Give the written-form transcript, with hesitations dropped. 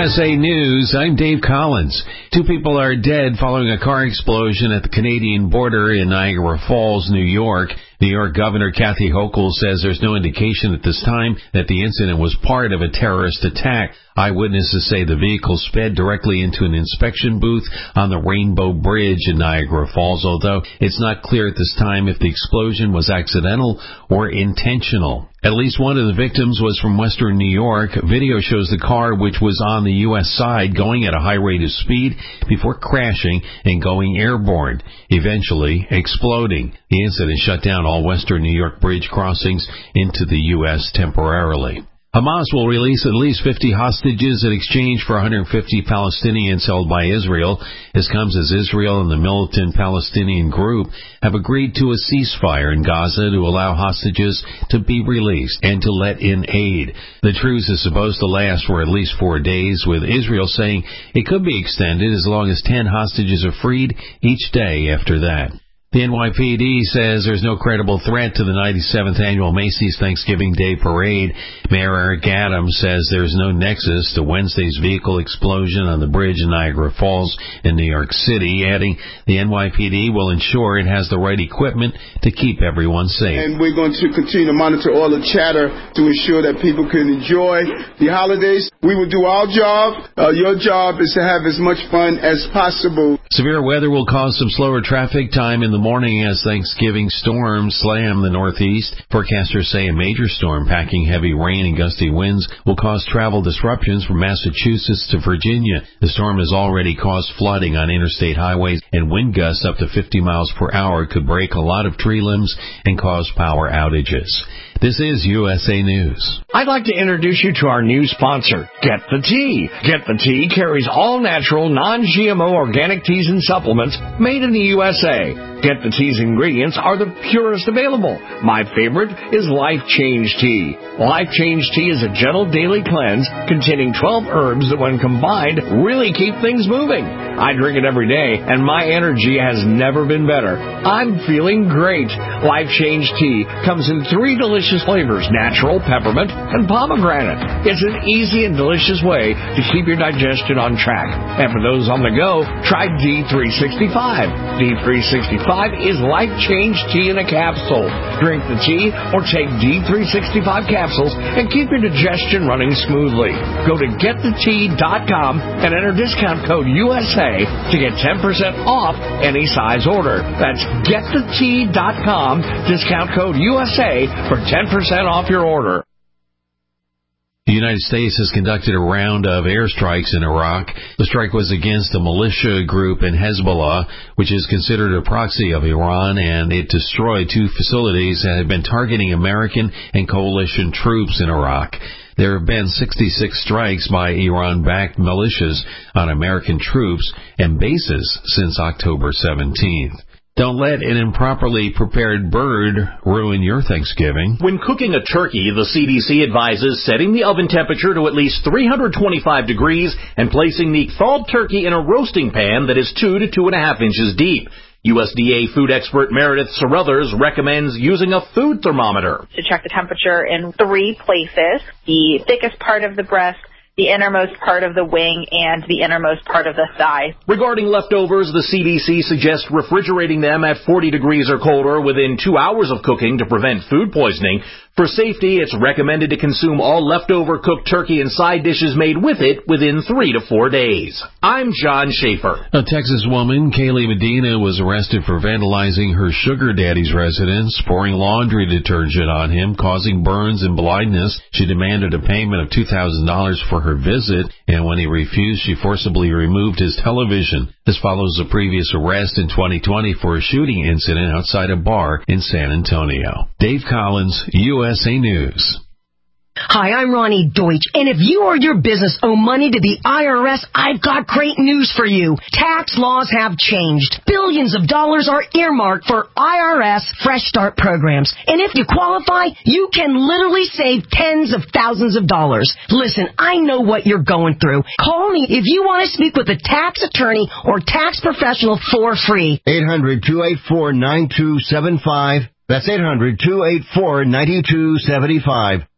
USA News, I'm Dave Collins. 2 people are dead following a car explosion at the Canadian border in Niagara Falls, New York. New York Governor Kathy Hochul says there's no indication at this time that the incident was part of a terrorist attack. Eyewitnesses say the vehicle sped directly into an inspection booth on the Rainbow Bridge in Niagara Falls, although it's not clear at this time if the explosion was accidental or intentional. At least one of the victims was from western New York. Video shows the car, which was on the U.S. side, going at a high rate of speed before crashing and going airborne, eventually exploding. The incident shut down all western New York bridge crossings into the U.S. temporarily. Hamas will release at least 50 hostages in exchange for 150 Palestinians held by Israel. This comes as Israel and the militant Palestinian group have agreed to a ceasefire in Gaza to allow hostages to be released and to let in aid. The truce is supposed to last for at least 4 days, with Israel saying it could be extended as long as 10 hostages are freed each day after that. The NYPD says there's no credible threat to the 97th annual Macy's Thanksgiving Day Parade. Mayor Eric Adams says there's no nexus to Wednesday's vehicle explosion on the bridge in Niagara Falls in New York City, adding the NYPD will ensure it has the right equipment to keep everyone safe. And we're going to continue to monitor all the chatter to ensure that people can enjoy the holidays. We will do our job. Your job is to have as much fun as possible. Severe weather will cause some slower traffic time in the morning as Thanksgiving storms slam the Northeast. Forecasters say a major storm packing heavy rain and gusty winds will cause travel disruptions from Massachusetts to Virginia. The storm has already caused flooding on interstate highways, and wind gusts up to 50 miles per hour could break a lot of tree limbs and cause power outages. This is USA News. I'd like to introduce you to our new sponsor, Get the Tea. Get the Tea carries all-natural, non-GMO organic teas and supplements made in the USA. Get the Tea's ingredients are the purest available. My favorite is Life Change Tea. Life Change Tea is a gentle daily cleanse containing 12 herbs that, when combined, really keep things moving. I drink it every day, and my energy has never been better. I'm feeling great. Life Change Tea comes in 3 delicious flavors: natural, peppermint, and pomegranate. It's an easy and delicious way to keep your digestion on track. And for those on the go, try D365. D365 is Life Change Tea in a capsule. Drink the tea or take D365 capsules and keep your digestion running smoothly. Go to getthetea.com and enter discount code USA to get 10% off any size order. That's getthetea.com, discount code USA for 10% off your order. The United States has conducted a round of airstrikes in Iraq. The strike was against a militia group in Hezbollah, which is considered a proxy of Iran, and it destroyed 2 facilities that had been targeting American and coalition troops in Iraq. There have been 66 strikes by Iran-backed militias on American troops and bases since October 17th. Don't let an improperly prepared bird ruin your Thanksgiving. When cooking a turkey, the CDC advises setting the oven temperature to at least 325 degrees and placing the thawed turkey in a roasting pan that is 2 to 2.5 inches deep. USDA food expert Meredith Carruthers recommends using a food thermometer. To check the temperature in 3 places: the thickest part of the breast, the innermost part of the wing, and the innermost part of the thigh. Regarding leftovers, the CDC suggests refrigerating them at 40 degrees or colder within 2 hours of cooking to prevent food poisoning. For safety, it's recommended to consume all leftover cooked turkey and side dishes made with it within 3 to 4 days. I'm John Schaefer. A Texas woman, Kaylee Medina, was arrested for vandalizing her sugar daddy's residence, pouring laundry detergent on him, causing burns and blindness. She demanded a payment of $2,000 for her visit, and when he refused, she forcibly removed his television. This follows a previous arrest in 2020 for a shooting incident outside a bar in San Antonio. Dave Collins, USA News. Hi, I'm Ronnie Deutsch, and if you or your business owe money to the IRS, I've got great news for you. Tax laws have changed. Billions of dollars are earmarked for IRS Fresh Start programs, and if you qualify, you can literally save tens of thousands of dollars. Listen, I know what you're going through. Call me if you want to speak with a tax attorney or tax professional for free. 800-284-9275. That's 800-284-9275.